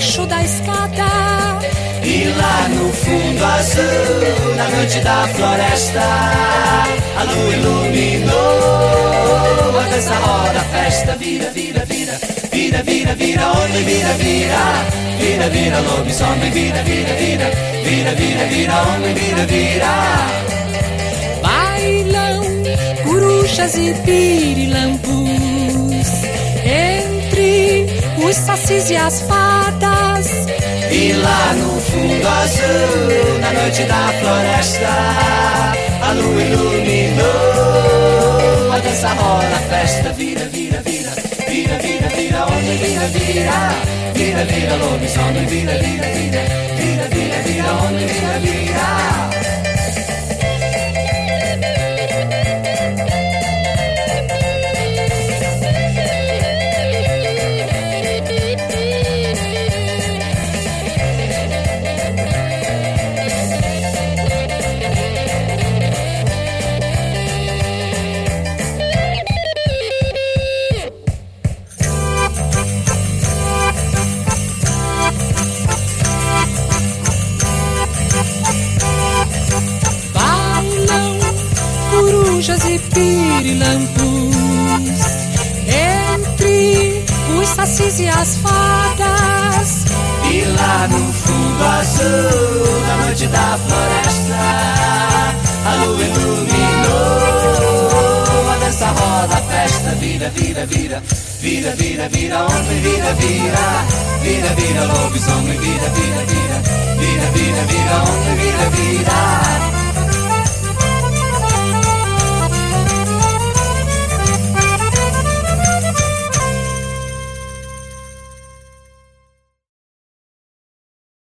embaixo da escada. E lá no fundo azul, na noite da floresta, a lua iluminou. A dança roda, a festa vira, vira, vira. Vira, vira, vira, homem, vira, vira. Vira, vira, lobisomem, vira, vira, vira. Vira, vira, vira, homem, vira, vira. Bailam corujas e pirilampus entre os sacis e as fadas. E lá no fundo azul, na noite da floresta, a lua iluminou. A dança rola, a festa vira, vira, vira. Vira, vira, vira, homem, vira, vira. Vira, vira, lobisomem, vira, vira, vira. Vira, vira, vira, homem, vira, vira. E pirilampus entre os sacis e as fadas. E lá no fundo azul, na noite da floresta, a lua iluminou. A dança roda, a festa vira, vira, vira. Vira, vira, vira, homem, vira, vira. Vira, vira, lobisomem, vira, vira, vira.